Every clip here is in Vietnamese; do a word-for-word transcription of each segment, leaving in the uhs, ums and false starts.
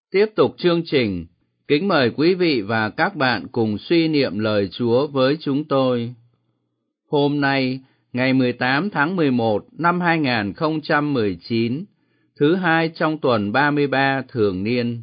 Tiếp tục chương trình, kính mời quý vị và các bạn cùng suy niệm lời Chúa với chúng tôi. Hôm nay, ngày mười tám tháng mười một năm hai nghìn không trăm mười chín, thứ hai trong tuần ba mươi ba thường niên.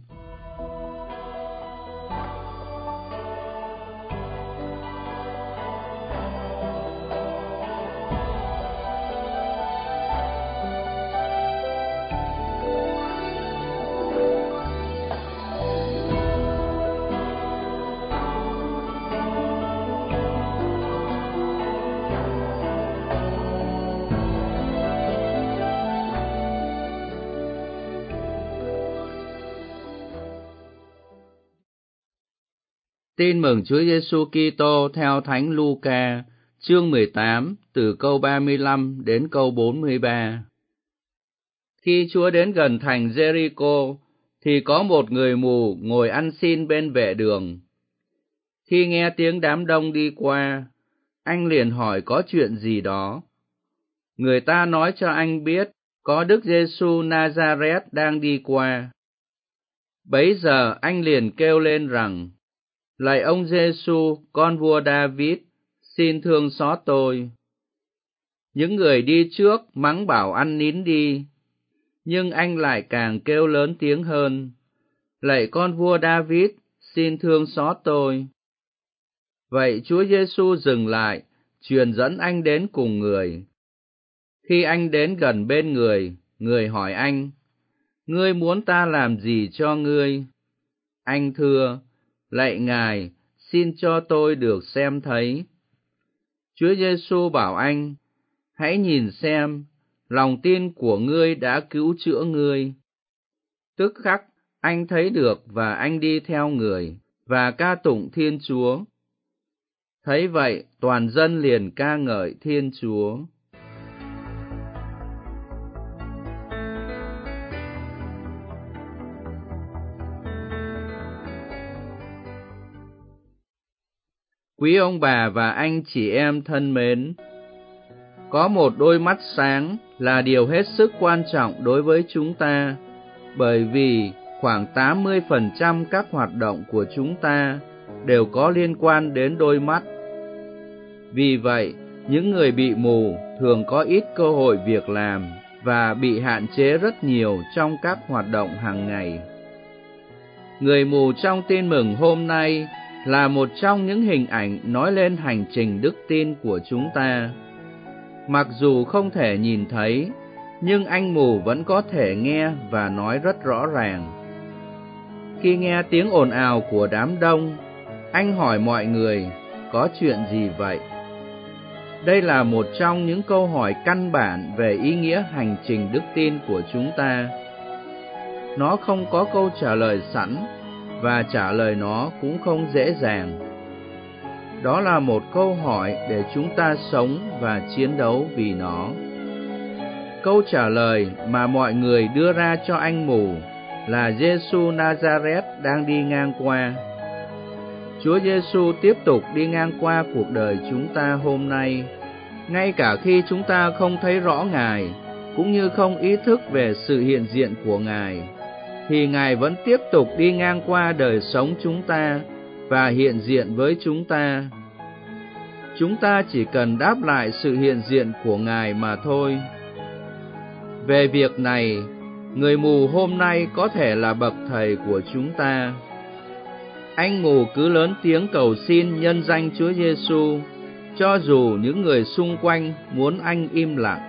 Tin mừng Chúa Giêsu Kitô theo Thánh Luca, chương mười tám, từ câu ba mươi lăm đến câu bốn mươi ba. Khi Chúa đến gần thành Jericho, thì có một người mù ngồi ăn xin bên vệ đường. Khi nghe tiếng đám đông đi qua, anh liền hỏi có chuyện gì đó. Người ta nói cho anh biết có Đức Giêsu Nazareth đang đi qua. Bấy giờ anh liền kêu lên rằng: Lạy ông Giêsu, con vua David, xin thương xót tôi. Những người đi trước mắng bảo ăn nín đi, nhưng anh lại càng kêu lớn tiếng hơn: Lạy con vua David, xin thương xót tôi. Vậy Chúa Giêsu dừng lại, truyền dẫn anh đến cùng người. Khi anh đến gần bên người, người hỏi anh: Ngươi muốn ta làm gì cho ngươi? Anh thưa: Lạy Ngài, xin cho tôi được xem thấy. Chúa Giêsu bảo anh: Hãy nhìn xem, lòng tin của ngươi đã cứu chữa ngươi. Tức khắc, anh thấy được và anh đi theo người, và ca tụng Thiên Chúa. Thấy vậy, toàn dân liền ca ngợi Thiên Chúa. Quý ông bà và anh chị em thân mến, có một đôi mắt sáng là điều hết sức quan trọng đối với chúng ta, bởi vì khoảng tám mươi phần trăm các hoạt động của chúng ta đều có liên quan đến đôi mắt. Vì vậy, những người bị mù thường có ít cơ hội việc làm và bị hạn chế rất nhiều trong các hoạt động hàng ngày. Người mù trong tin mừng hôm nay là một trong những hình ảnh nói lên hành trình đức tin của chúng ta. Mặc dù không thể nhìn thấy, nhưng anh mù vẫn có thể nghe và nói rất rõ ràng. Khi nghe tiếng ồn ào của đám đông, anh hỏi mọi người: Có chuyện gì vậy? Đây là một trong những câu hỏi căn bản về ý nghĩa hành trình đức tin của chúng ta. Nó không có câu trả lời sẵn, và trả lời nó cũng không dễ dàng. Đó là một câu hỏi để chúng ta sống và chiến đấu vì nó. Câu trả lời mà mọi người đưa ra cho anh mù là Giêsu Nazareth đang đi ngang qua. Chúa Giêsu tiếp tục đi ngang qua cuộc đời chúng ta hôm nay, ngay cả khi chúng ta không thấy rõ Ngài, cũng như không ý thức về sự hiện diện của Ngài, thì Ngài vẫn tiếp tục đi ngang qua đời sống chúng ta và hiện diện với chúng ta. Chúng ta chỉ cần đáp lại sự hiện diện của Ngài mà thôi. Về việc này, người mù hôm nay có thể là bậc thầy của chúng ta. Anh mù cứ lớn tiếng cầu xin nhân danh Chúa Giêsu, cho dù những người xung quanh muốn anh im lặng.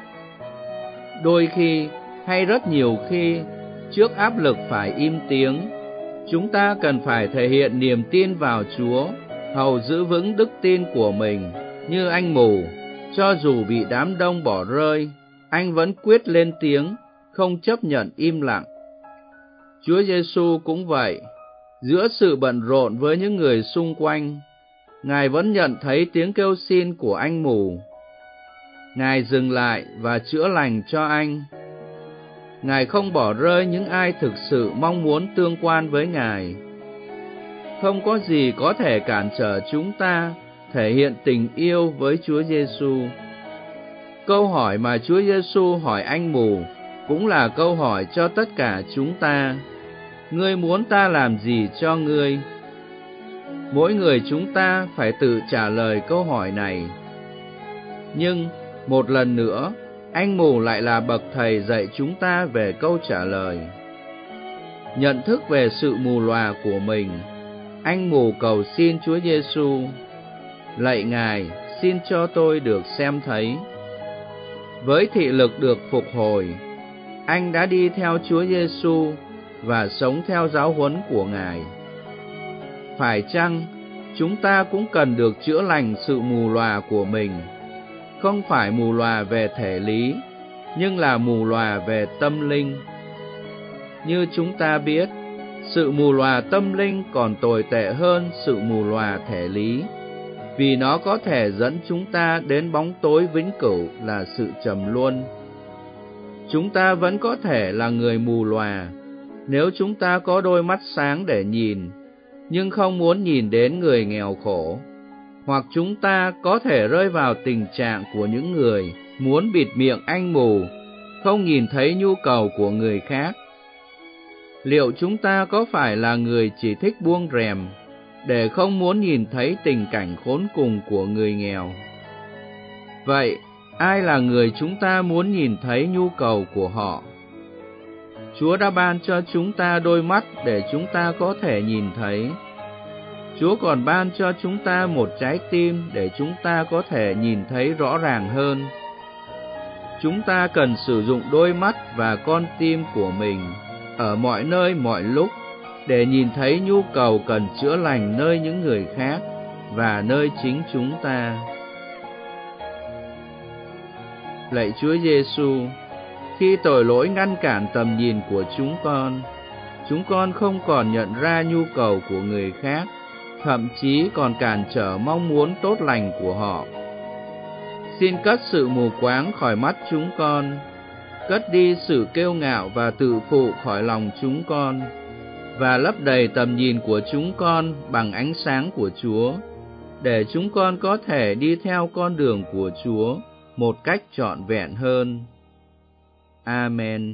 Đôi khi, hay rất nhiều khi, trước áp lực phải im tiếng, chúng ta cần phải thể hiện niềm tin vào Chúa, hầu giữ vững đức tin của mình. Như anh mù, cho dù bị đám đông bỏ rơi, anh vẫn quyết lên tiếng, không chấp nhận im lặng. Chúa Giêsu cũng vậy. Giữa sự bận rộn với những người xung quanh, Ngài vẫn nhận thấy tiếng kêu xin của anh mù. Ngài dừng lại và chữa lành cho anh. Ngài không bỏ rơi những ai thực sự mong muốn tương quan với Ngài. Không có gì có thể cản trở chúng ta thể hiện tình yêu với Chúa Giêsu. Câu hỏi mà Chúa Giêsu hỏi anh mù cũng là câu hỏi cho tất cả chúng ta. ngươi muốn ta làm gì cho ngươi? Mỗi người chúng ta phải tự trả lời câu hỏi này. Nhưng, một lần nữa, anh mù lại là bậc thầy dạy chúng ta về câu trả lời. Nhận thức về sự mù lòa của mình, anh mù cầu xin Chúa Giêsu: lạy Ngài, xin cho tôi được xem thấy. Với thị lực được phục hồi, anh đã đi theo Chúa Giêsu và sống theo giáo huấn của Ngài. Phải chăng chúng ta cũng cần được chữa lành sự mù lòa của mình, không phải mù lòa về thể lý, nhưng là mù lòa về tâm linh? Như chúng ta biết, sự mù lòa tâm linh còn tồi tệ hơn sự mù lòa thể lý, vì nó có thể dẫn chúng ta đến bóng tối vĩnh cửu là sự trầm luân. Chúng ta vẫn có thể là người mù lòa nếu chúng ta có đôi mắt sáng để nhìn, nhưng không muốn nhìn đến người nghèo khổ. Hoặc chúng ta có thể rơi vào tình trạng của những người muốn bịt miệng anh mù, không nhìn thấy nhu cầu của người khác. Liệu chúng ta có phải là người chỉ thích buông rèm để không muốn nhìn thấy tình cảnh khốn cùng của người nghèo? Vậy, ai là người chúng ta muốn nhìn thấy nhu cầu của họ? Chúa đã ban cho chúng ta đôi mắt để chúng ta có thể nhìn thấy. Chúa còn ban cho chúng ta một trái tim để chúng ta có thể nhìn thấy rõ ràng hơn. Chúng ta cần sử dụng đôi mắt và con tim của mình ở mọi nơi mọi lúc để nhìn thấy nhu cầu cần chữa lành nơi những người khác và nơi chính chúng ta. Lạy Chúa Giêsu, khi tội lỗi ngăn cản tầm nhìn của chúng con, chúng con không còn nhận ra nhu cầu của người khác, thậm chí còn cản trở mong muốn tốt lành của họ. Xin cất sự mù quáng khỏi mắt chúng con, cất đi sự kiêu ngạo và tự phụ khỏi lòng chúng con, và lấp đầy tầm nhìn của chúng con bằng ánh sáng của Chúa, để chúng con có thể đi theo con đường của Chúa một cách trọn vẹn hơn. Amen.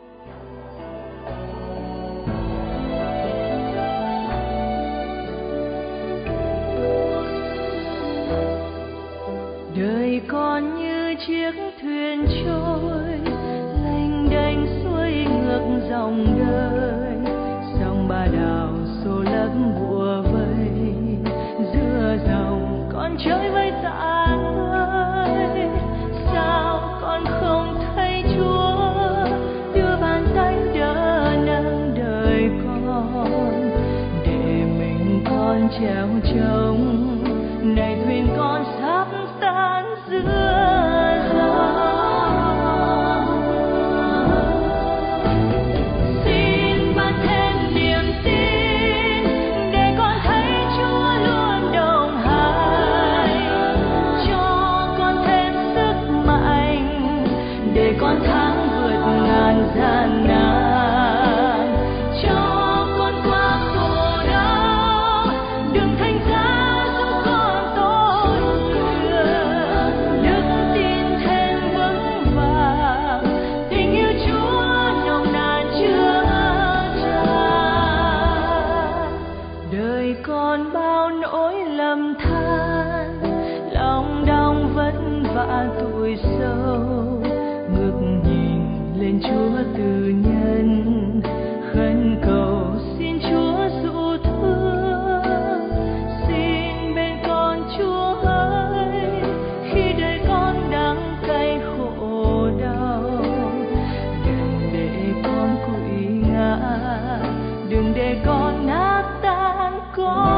Đời con như chiếc thuyền trôi lênh đênh xuôi ngược dòng đời, sông Ba Đào xô lấp bủa vây, giữa dòng con chơi với dã rơi. Sao con không thấy Chúa đưa bàn tay đỡ nâng đời con, để mình con trèo trống này thuyền con sắp tan giữa dòng. Xin ban thêm niềm tin để con thấy Chúa luôn đồng hành, cho con thêm sức mạnh để con thắng vượt ngàn gian nan, cho con qua khổ đau đường thánh giá. Còn bao nỗi lầm than, lòng đau vất vả tuổi sâu, ngước nhìn lên Chúa từ nhân, khấn cầu xin Chúa dụ thương. Xin bên con Chúa ơi, khi đời con đắng cay khổ đau, đừng để con quỵ ngã, đừng để con nát tan con.